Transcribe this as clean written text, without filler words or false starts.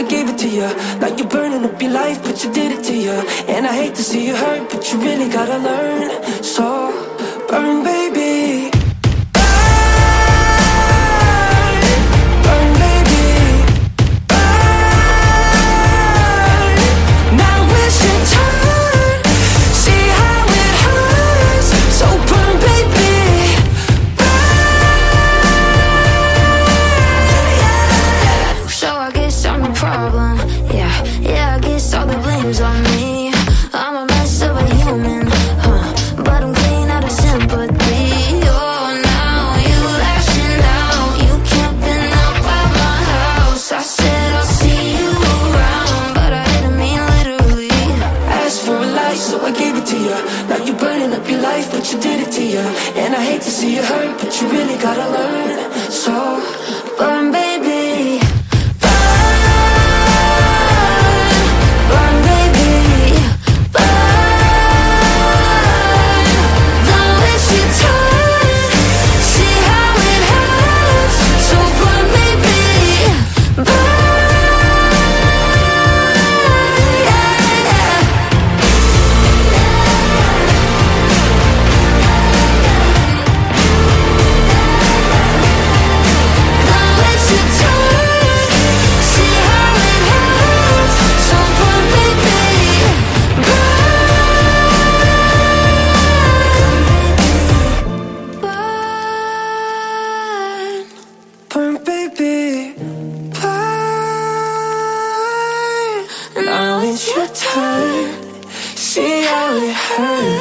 gave it to you. Now you're burning up your life, but you did it to you. And I hate to see you hurt, but you really gotta learn. So burn, baby. Problem, yeah, I guess all the blame's on me. I'm a mess of a human, but I'm clean out of sympathy. Oh, now you lashing out, you camping up at my house. I said I'll see you around, but I didn't mean literally. Asked for a light, so I gave it to you. Now you're burning up your life, but you did it to you. And I hate to see you hurt, but you really gotta learn. So burn, baby. Burn, baby, burn. Now it's your turn. See how it hurts.